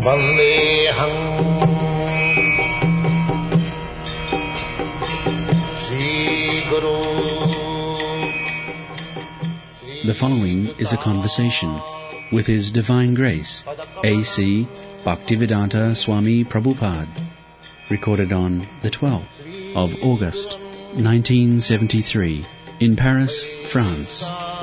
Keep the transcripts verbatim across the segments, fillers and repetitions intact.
Vandeham Sri Guru. The following is a conversation with His Divine Grace, A C Bhaktivedanta Swami Prabhupada, recorded on the twelfth of August, nineteen seventy-three, in Paris, France.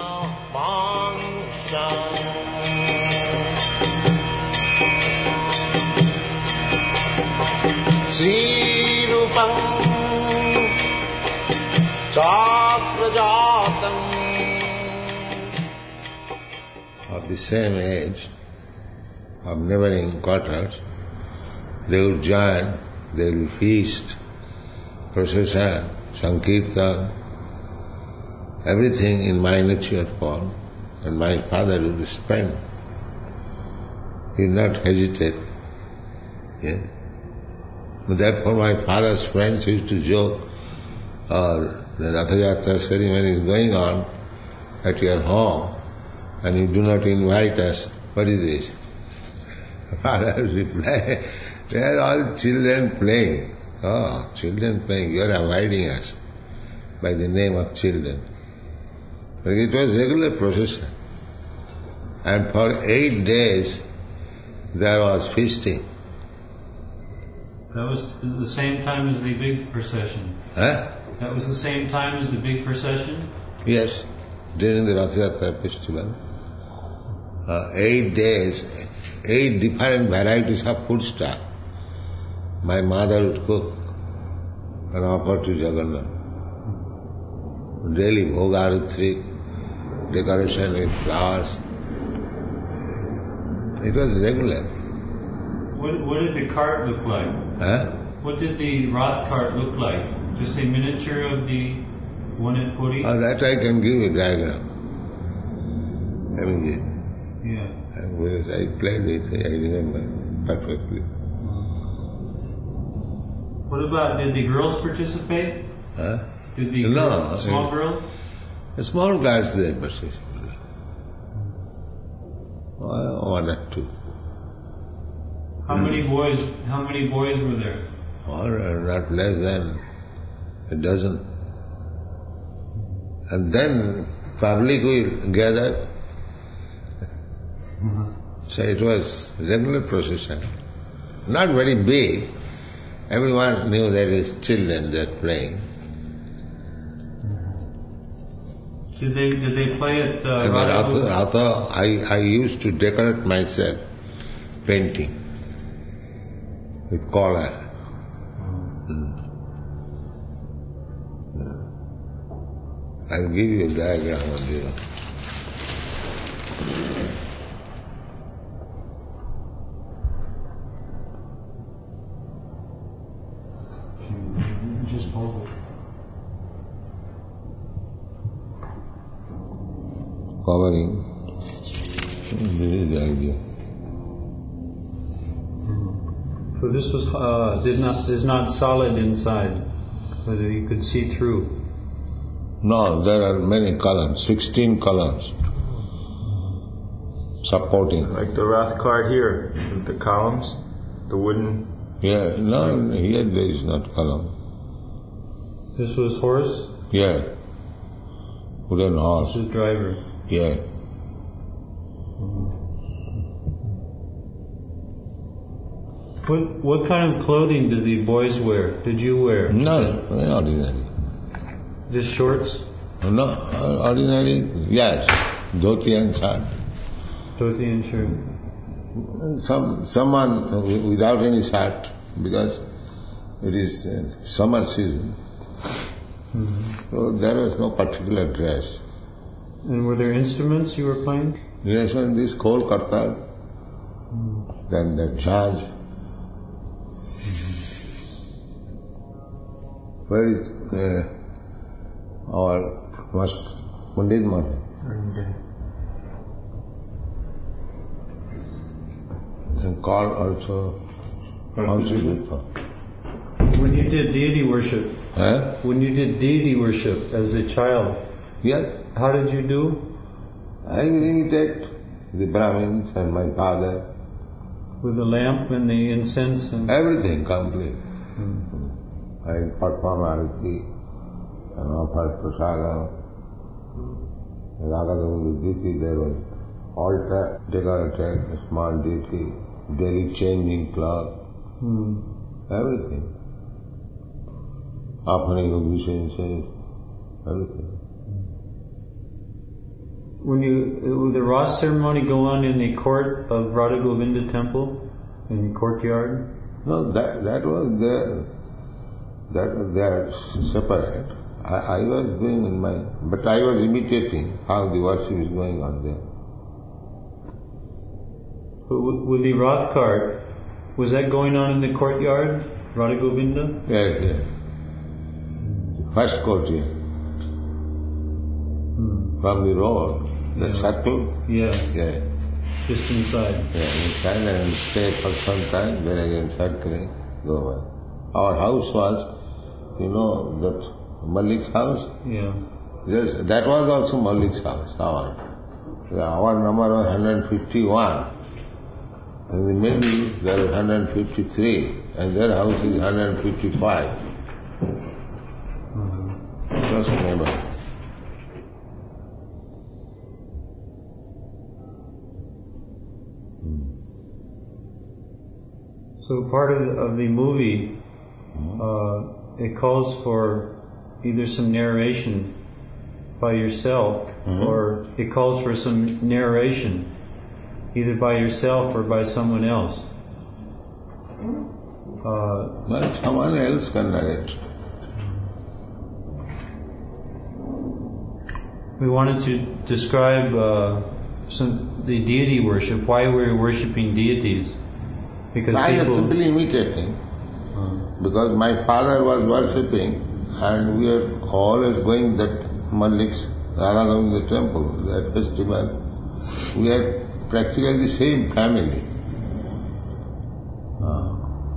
Sri Rupam Chakrajatam. Of the same age, of neighboring quarters, they will join, they will feast, procession, sankirtan, everything in miniature form, and my father will spend. He will not hesitate. Yeah. Therefore my father's friends used to joke, uh, the Ratha Yatra ceremony is going on at your home and you do not invite us. What is this? Father will reply, they are all children playing. Oh, children playing, you are avoiding us by the name of children. But it was regular procession. And for eight days there was feasting. That was the same time as the big procession. Huh? That was the same time as the big procession? Yes, during the Ratha Yatra festival. Uh, eight days, eight different varieties of food stuff. My mother would cook and offer to Jagannath. Daily bhogarutri, decoration with flowers. It was regular. What, what did the cart look like? Huh? What did the Rath cart look like? Just a miniature of the one at Puri? Oh, that I can give you a diagram. I mean, Yeah. and whereas I played it, I remember perfectly. What about, did the girls participate? Huh? Did the No, girl, small it- girl? The small guys they participated. One or two. How many boys, how many boys were there? Or not less than a dozen. And then public will gather. So it was regular procession. Not very big. Everyone knew there is children that playing. Did they, did they play at uh, And Radha? Ratha, Ratha, I, I used to decorate myself, painting with collar. Mm. Mm. I'll give you a diagram of it. Just hold it. Covering. This is the idea. So this was uh, did not is not solid inside, whether you could see through. No, there are many columns, sixteen columns supporting. Like the Rath card here, with the columns, the wooden. Yeah, no, here there is not column. This was horse. Yeah, wooden This horse. was driver. Yeah. What what kind of clothing did the boys wear? Did you wear? No, no, ordinary. Just shorts, No, ordinary, yes, dhoti and shirt. dhoti and shirt. Some, someone without any shirt, because it is uh, summer season. Mm-hmm. So there was no particular dress. And were there instruments you were playing? Yes, and this Khol Kartar, mm. then the judge. Where is uh, our first Pandit Maharaj? And call also, also good. When you did deity worship, Huh? when you did deity worship as a child, Yes, how did you do? I imitate the Brahmins and my father. With the lamp and the incense and everything complete. Mm. I perform arati and offer prasadam. Radha Govinda duty, there was altar decorated, a small duty, daily changing cloth, mm. everything. Offering obeisances, everything. When you, would the Ras ceremony go on in the court of Radha Govinda temple, in the courtyard? No, that that was there. That was there separate. I, I was doing in my, but I was imitating how the worship is going on there. But with the Rath cart, was that going on in the courtyard, Radha Govinda? Yes, yes. First courtyard. Hmm. From the road, the yeah. circle. Yeah. Yeah. Just inside. Yeah, inside and stay for some time, then again circling, go away. Our house was, you know, that Malik's house? Yeah. Yes, that was also Malik's house, our. Our number was one hundred fifty-one. In the middle, there was one hundred fifty-three, and their house is one hundred fifty-five. Mm-hmm. Just neighbor. So part of the, of the movie, uh, it calls for either some narration by yourself, mm-hmm. or it calls for some narration either by yourself or by someone else. Uh, well, someone else can narrate. We wanted to describe uh, some the deity worship, why we're worshipping deities. Because I people, was simply imitating, uh, because my father was worshipping, and we were always going that Malik's Radha Govinda temple, that festival. We are practically the same family. Uh,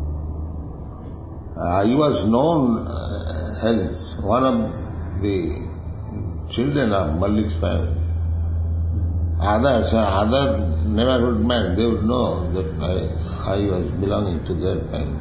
I was known as one of the children of Malik's family. Others, other neighborhood men, they would know that I, I was belonging to their family.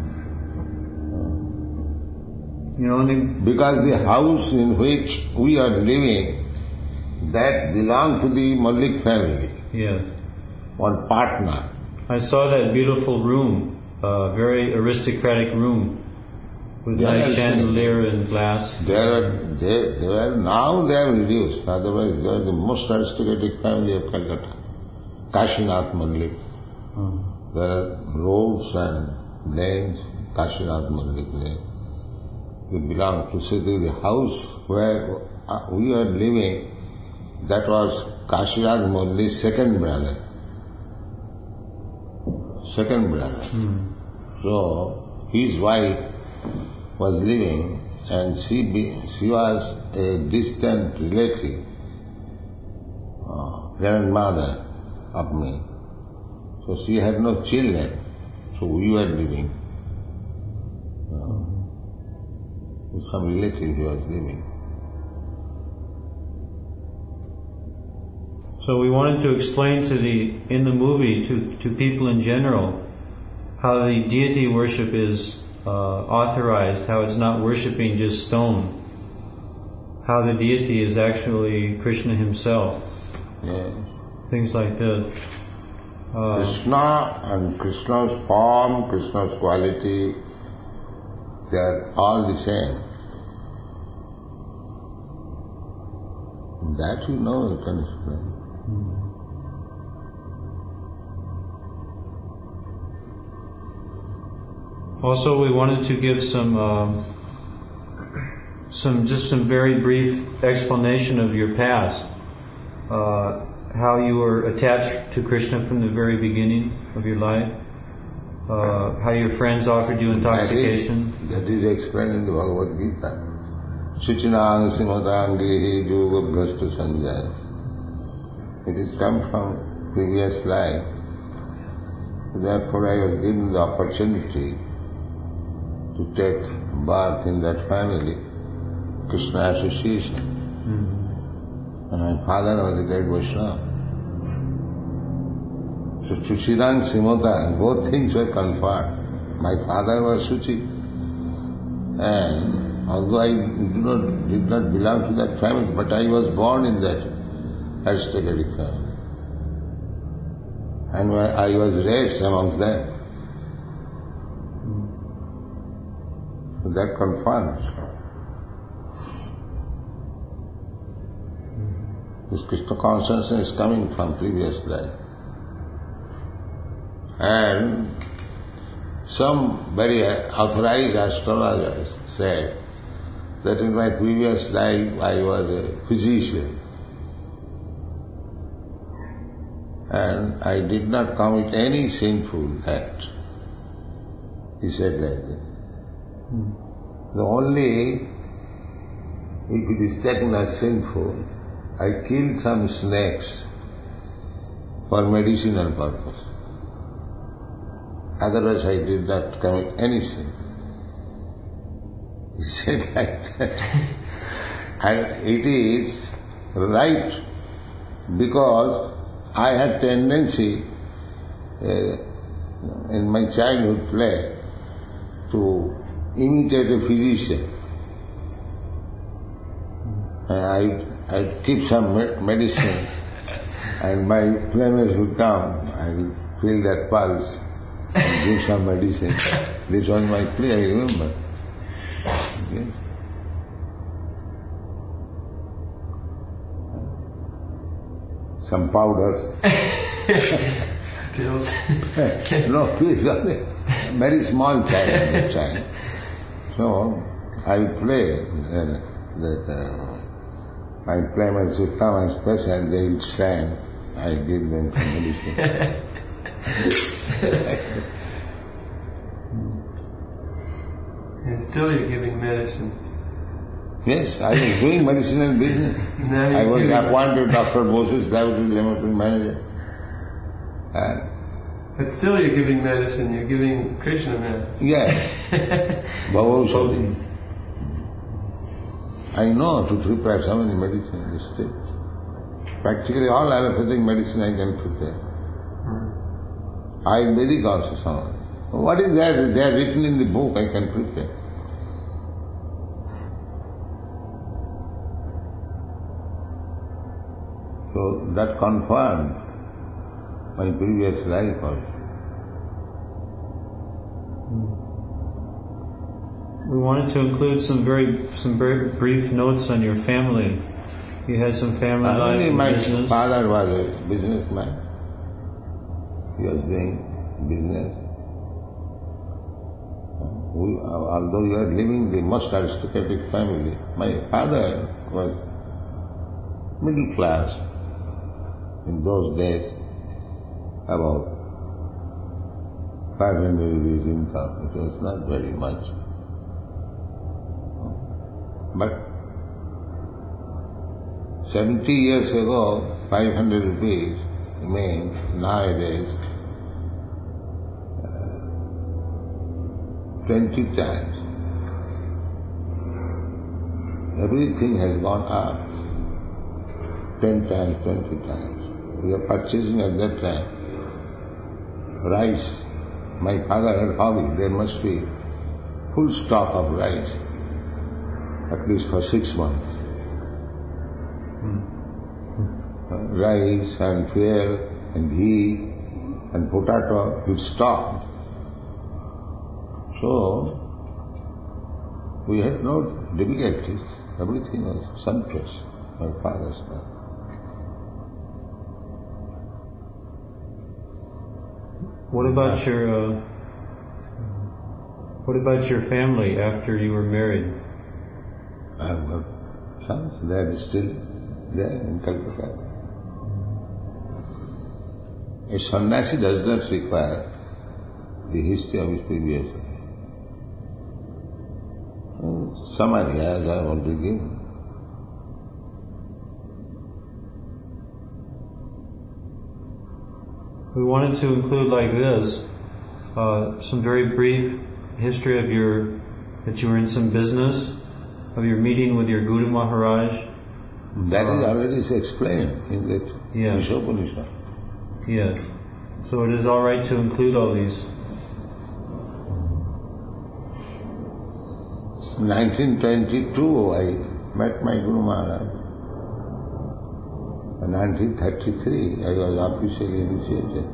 You know, because the house in which we are living, that belonged to the Malik family. Yeah. One partner. I saw that beautiful room, a uh, very aristocratic room, with they nice chandelier and glass. They are, they, they are, now they have reduced, otherwise they are the most aristocratic family of Calcutta. Kashinath Malik. Hmm. There are roads and lanes, Kashinath Malik lane. They belong to say the house where we are living, that was Kashinath Malik's second brother. Second brother. Hmm. So his wife was living, and she be, she was a distant relative, uh, grandmother of me. So she had no children, so we were living. Uh, with some relative he was living. So we wanted to explain to the, in the movie, to, to people in general, how the deity worship is uh, authorized, how it's not worshipping just stone, how the deity is actually Krishna himself. Yeah. Things like that. Uh, Krishna and Krishna's form, Krishna's quality, they are all the same. That you know, you can explain. Also, we wanted to give some, uh, some just some very brief explanation of your past, uh, how you were attached to Krishna from the very beginning of your life, uh, how your friends offered you intoxication. That is, that is explained in the Bhagavad Gita. Suchinang simadangihi yoga bhrashta sanjaya. It is come from previous life. Therefore I was given the opportunity to take birth in that family, Krishna association. Mm-hmm. And my father was a great Vaishnava. So Suchirang, Simota, both things were conferred. My father was Suchi, and although I do not, did not belong to that family, but I was born in that aristocratic family. And I was raised amongst them. So that confirms. This Krishna consciousness is coming from previous life. And some very authorized astrologers said that in my previous life I was a physician and I did not commit any sinful act. He said like that. Hmm. The only, if it is taken as sinful, I killed some snakes for medicinal purpose. Otherwise I did not commit any sin. He said like that. And it is right because I had tendency uh, in my childhood play to imitate a physician. I I'd keep some medicine and my playmates would come and feel that pulse and give some medicine. This was my play, I remember. Okay. Some powder. Pills? No, pills only. Very small child at that time. So, I would play uh, that uh, my playmates would come and special and they would stand. I give them some medicine. And still you're giving medicine. Yes, I was doing medicinal business. I was appointed Doctor Bose's laboratory limited manager. And but still you're giving medicine, you're giving Krishna medicine. yeah. Bhavaushadhi. I know to prepare so many medicines still. Practically all allopathic medicine I can prepare. Ayurvedic also some. What is that? They are written in the book, I can prepare. So that confirmed my previous life also. We wanted to include some very some very brief notes on your family. You had some family uh, life and my business. My father was a businessman. He was doing business. We, although we are living the most aristocratic family, my father was middle class in those days, about five hundred rupees income. It was not very much. But seventy years ago, five hundred rupees means nowadays uh, twenty times. Everything has gone up ten times, twenty times. We are purchasing at that time rice. My father had hobby, there must be full stock of rice, at least for six months. Uh, rice and fuel and ghee and potato would stock. So, we had no difficulties. Everything was sumptuous, my father's part. What about your uh, What about your family after you were married? I have got sons. They are still there in Calcutta. A sannyasi does not require the history of his previous life. Some ideas I have already given. We wanted to include like this, uh, some very brief history of your, that you were in some business, of your meeting with your Guru Maharaj. That uh, is already explained in that yeah. Ishopanishad. Yeah. So it is all right to include all these. In nineteen twenty-two, I met my Guru Maharaj. In nineteen thirty-three, I was officially initiated.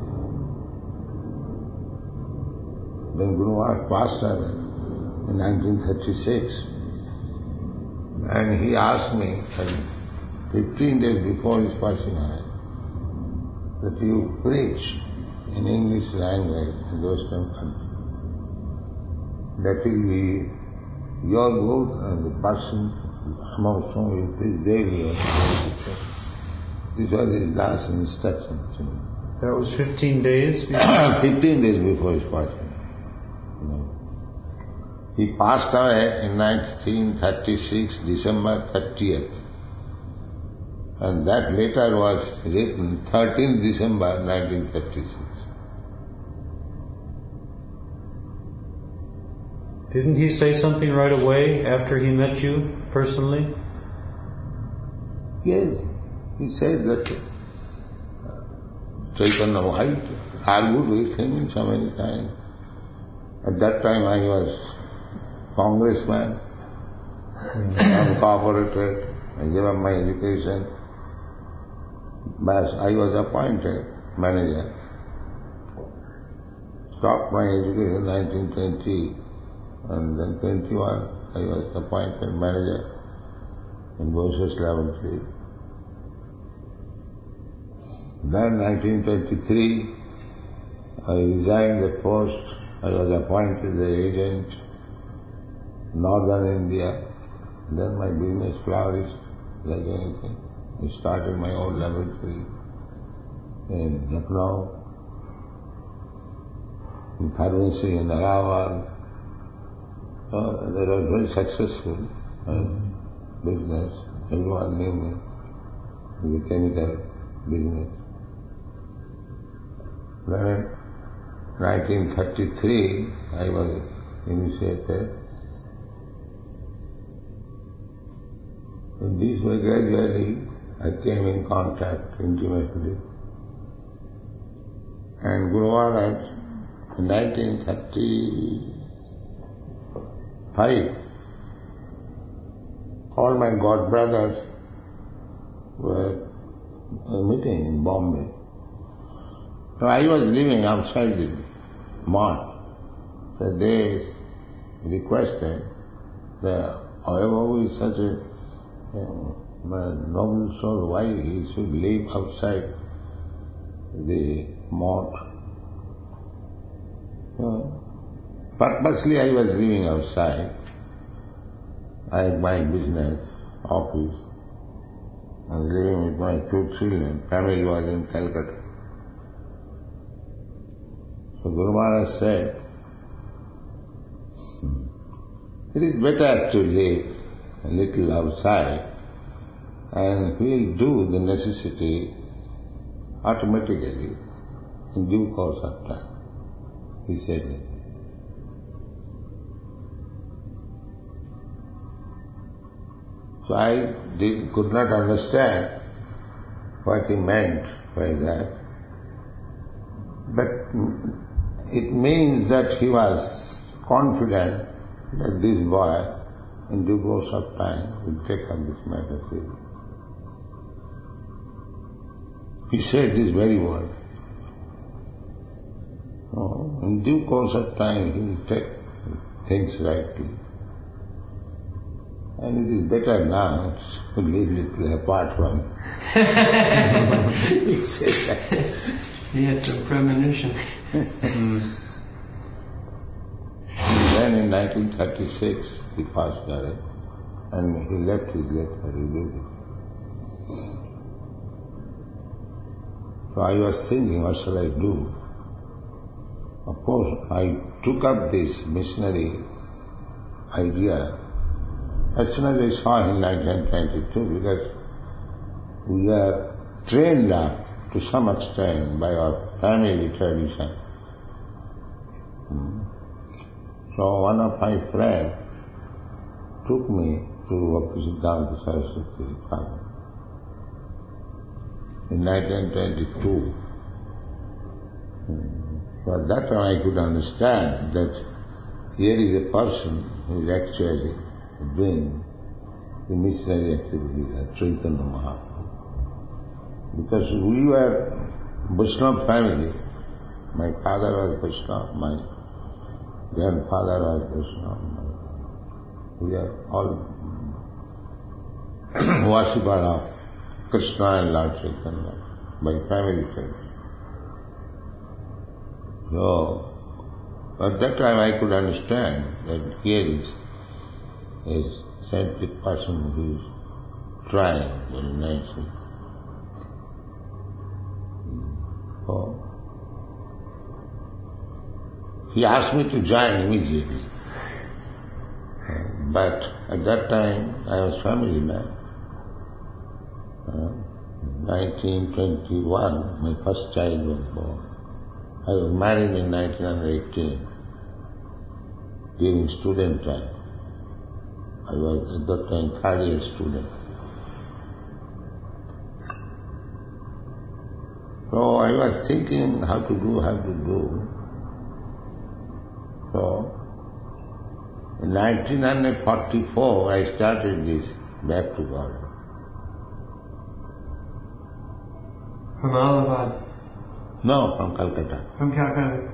Then Guru Maharaj passed away in nineteen thirty-six. And he asked me, fifteen days before his passing away, that you preach in English language in the Western country. That will be your good and the person amongst whom you preach, they will. This was his last instruction to me. That was fifteen days before? fifteen days before his passing. You know. He passed away in nineteen thirty-six, December thirtieth. And that letter was written thirteenth December nineteen thirty-six. Didn't he say something right away after he met you personally? Yes, he said that Chaitanya White argued with him so many times. At that time I was congressman, uncooperated, I gave up my education. But I was appointed manager. Stopped my education in nineteen twenty, and then twenty-one I was appointed manager in Moses Laboratory. Then nineteen twenty-three I resigned the post. I was appointed the agent Northern India. Then my business flourished like anything. I started my own laboratory in Lucknow, in pharmacy in Allahabad. So that was very successful uh, business. Everyone knew me in the chemical business. Then in nineteen thirty-three I was initiated. In this way gradually I came in contact intimately. And Guru Maharaj in nineteen thirty-five, all my god brothers were meeting in Bombay. So I was living outside the mosque. So they requested that whoever who is such a um, noble soul, why he should live outside the mosque. So, purposely I was living outside. I had my business, office, and living with my two children. Family was in Calcutta. So Guru Maharaj said, it is better to live a little outside, and we'll do the necessity automatically in due course of time. He said it. So I did, could not understand what he meant by that. But it means that he was confident that this boy, in due course of time, will take up this matter seriously. He said this very word. Oh, in due course of time, he will take things rightly. And it is better now to live little apart from it. He said that. He had some premonition. Mm. Then in nineteen thirty-six, he passed away, and he left his letter, he did it. So I was thinking, what shall I do? Of course, I took up this missionary idea as soon as I saw him in nineteen twenty-two, because we are trained up to some extent by our family tradition. Hmm. So one of my friends took me to Bhaktisiddhanta Saraswati Thakur in nineteen twenty-two. So at that time I could understand that here is a person who is actually doing the missionary activity at Chaitanya Mahaprabhu. Because we were Vaishnava family. My father was Vaishnava, my grandfather was Vaishnava. We are all worshippers of Krishna and Lord Chaitanya by family friends. So, at that time I could understand that here is a scientific person who is trying very nicely. So, he asked me to join immediately. But at that time I was family man. Uh, nineteen twenty-one, my first child was born. I was married in nineteen eighteen, during student time. I was at that time third year student. So I was thinking how to do, how to do. So, in nineteen forty-four I started this Back to God. From Allahabad? No, from Calcutta. From Calcutta.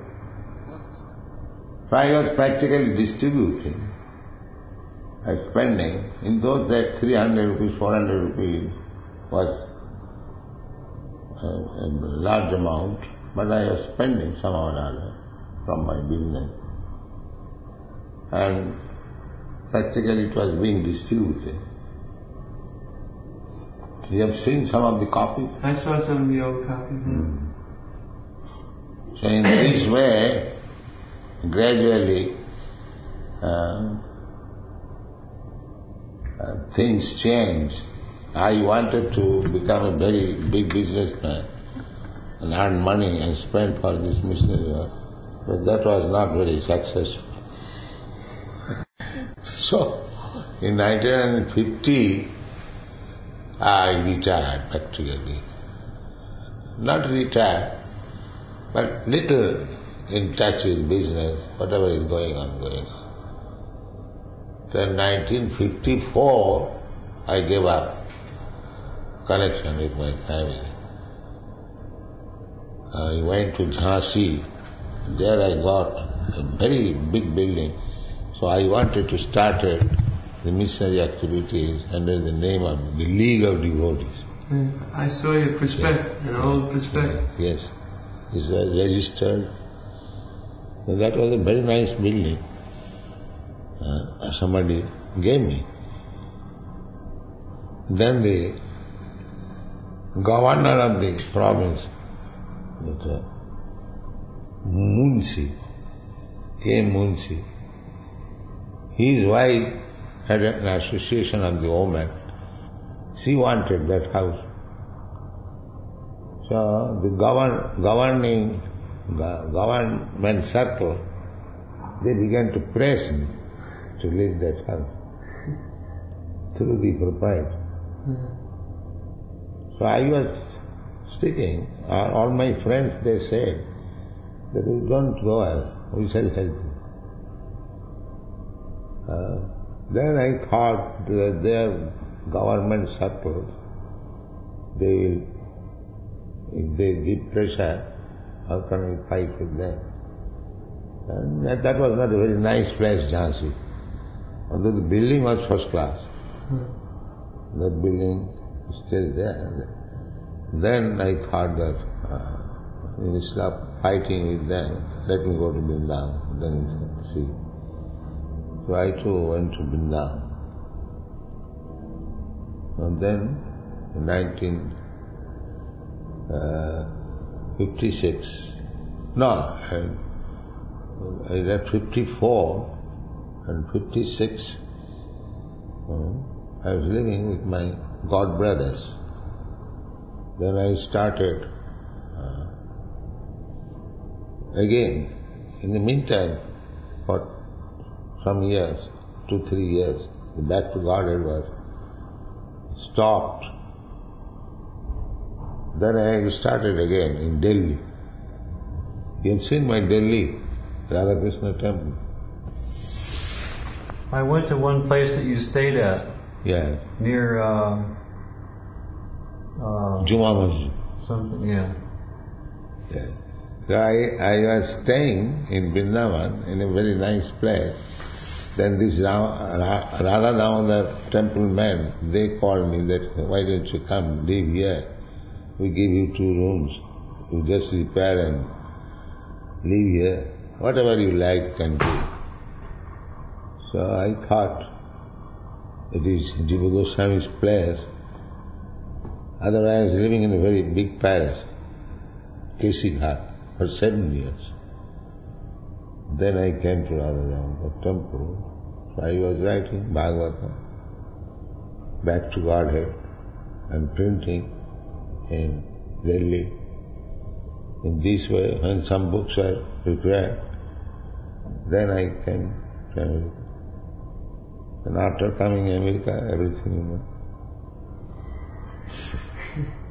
So I was practically distributing, I was spending. In those days, three hundred rupees, four hundred rupees was a, a large amount, but I was spending somehow or other from my business. And practically it was being distributed. You have seen some of the copies? I saw some of the old copies. Mm. So in this way, gradually, uh, uh, things changed. I wanted to become a very big businessman and earn money and spend for this missionary work, but that was not very successful. So, in nineteen fifty, I retired practically. Not retired, but little in touch with business, whatever is going on, going on. Then nineteen fifty-four, I gave up connection with my family. I went to Jhansi. There I got a very big building. So I wanted to start a, the missionary activities under the name of the League of Devotees. Mm. I saw your prospect, yeah. An old prospect. Yes, it was registered. So that was a very nice building. Uh, somebody gave me. Then the governor of the province, that, uh, Munshi, K. Munshi, his wife had an association of the women. She wanted that house. So the govern, governing government circle, they began to press me to leave that house through the proprietor. Mm-hmm. So I was speaking. All my friends, they said that we don't go out, we shall help you. Uh, then I thought that their government circles, they will, if they give pressure, how can we fight with them? And that, that was not a very nice place, Jhansi. Although the building was first class. Hmm. That building is still there. Then I thought that uh, instead of fighting with them, let me go to Vrindavan, then see. So I too went to Vrindavan. And then in nineteen fifty-six, no, I, I left fifty-four and fifty-six, um, I was living with my god brothers. Then I started uh, again. In the meantime, for some years, two, three years, the Back to Godhead was stopped. Then I started again in Delhi. You have seen my Delhi Radha Krishna temple. I went to one place that you stayed at. Yeah. Near, uh, uh, Juma Masjid. something, yeah. Yeah. So I, I was staying in Vrindavan in a very nice place. Then this Ra- Ra- Radha Damodar temple men, they called me that, why don't you come, live here? We give you two rooms. You just repair and live here. Whatever you like can do. So I thought, it is Jiva Goswami's place. Otherwise I was living in a very big palace, Kesi Ghat, for seven years. Then I came to Radha Damodar temple. So I was writing Bhagavata, Back to Godhead, and printing in Delhi. In this way, when some books were prepared, then I came to America. And after coming to America, everything, you know.